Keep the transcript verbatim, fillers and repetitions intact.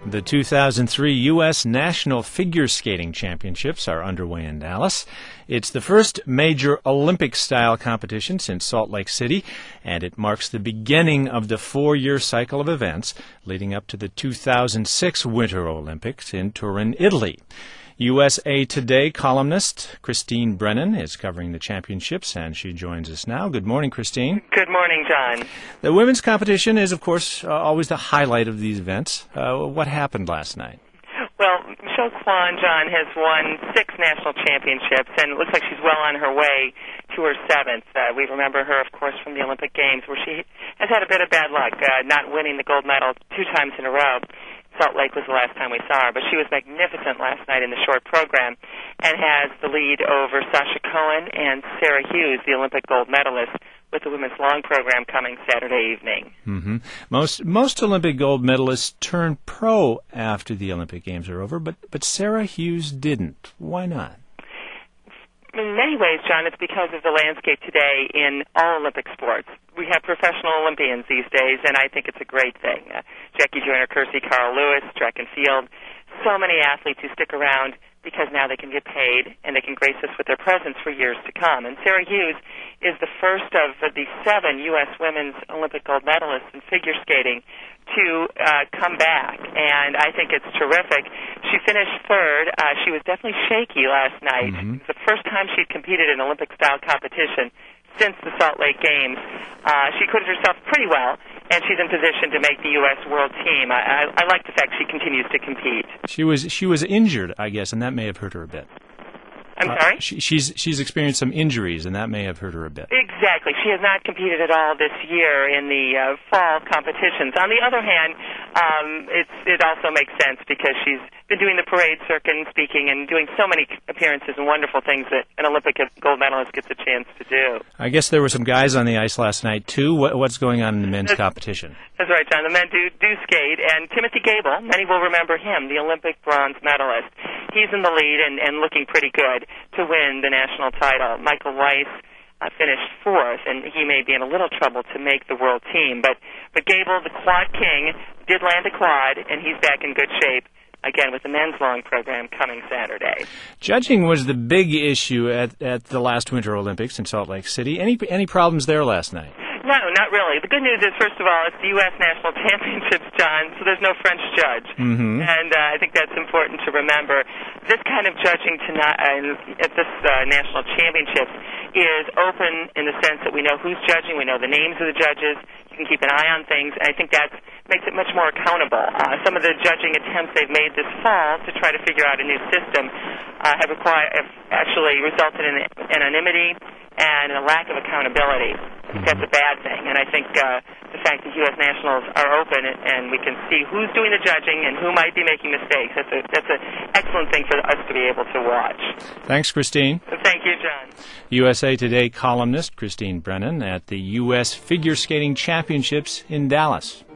The two thousand three U S National Figure Skating Championships are underway in Dallas. It's the first major Olympic-style competition since Salt Lake City, and it marks the beginning of the four-year cycle of events leading up to the two thousand six Winter Olympics in Turin, Italy. U S A Today columnist Christine Brennan is covering the championships, and she joins us now. Good morning, Christine. Good morning, John. The women's competition is, of course, uh, always the highlight of these events. Uh, what happened last night? Well, Michelle Kwan, John, has won six national championships, and it looks like she's well on her way to her seventh. Uh, we remember her, of course, from the Olympic Games, where she has had a bit of bad luck, uh, not winning the gold medal two times in a row. Salt Lake was the last time we saw her, but she was magnificent last night in the short program and has the lead over Sasha Cohen and Sarah Hughes, the Olympic gold medalist, with the women's long program coming Saturday evening. Mm-hmm. Most most Olympic gold medalists turn pro after the Olympic Games are over, but, but Sarah Hughes didn't. Why not? In many ways, John, it's because of the landscape today in all Olympic sports. We have professional Olympians these days, and I think it's a great thing. Uh, Jackie Joyner-Kersee, Carl Lewis, track and field, so many athletes who stick around because now they can get paid and they can grace us with their presence for years to come. And Sarah Hughes is the first of the seven U S women's Olympic gold medalists in figure skating to uh, come back, and I think it's terrific. She finished third. Uh, she was definitely shaky last night. Mm-hmm. It's the first time she'd competed in Olympic-style competition since the Salt Lake Games. Uh, she acquitted herself pretty well, and she's in position to make the U S world team. I, I, I like the fact she continues to compete. She was she was injured, I guess, and that may have hurt her a bit. I'm sorry? Uh, she, she's she's experienced some injuries, and that may have hurt her a bit. Exactly. She has not competed at all this year in the uh, fall competitions. On the other hand, um, it's, it also makes sense because she's been doing the parade circuit and speaking and doing so many appearances and wonderful things that an Olympic gold medalist gets a chance to do. I guess there were some guys on the ice last night, too. What, what's going on in the men's that's, competition? That's right, John. The men do, do skate, and Timothy Gable, many will remember him, the Olympic bronze medalist. He's in the lead and, and looking pretty good to win the national title. Michael Weiss uh, finished fourth, and he may be in a little trouble to make the world team. But, but Gable, the quad king, did land a quad, and he's back in good shape, again, with the men's long program coming Saturday. Judging was the big issue at, at the last Winter Olympics in Salt Lake City. Any, any problems there last night? No, not really. The good news is, first of all, it's the U S National Championships, John, so there's no French judge. Mm-hmm. And uh, I think that's important to remember. This kind of judging tonight, uh, at this uh, National Championships is open in the sense that we know who's judging, we know the names of the judges, you can keep an eye on things, and I think that makes it much more accountable. Uh, some of the judging attempts they've made this fall to try to figure out a new system uh, have, required, have actually resulted in anonymity and a lack of accountability. I think that's a bad thing, and I think uh, the fact that U S nationals are open and we can see who's doing the judging and who might be making mistakes, that's a, that's an excellent thing for us to be able to watch. Thanks, Christine. Thank you, John. U S A Today columnist Christine Brennan at the U S Figure Skating Championships in Dallas.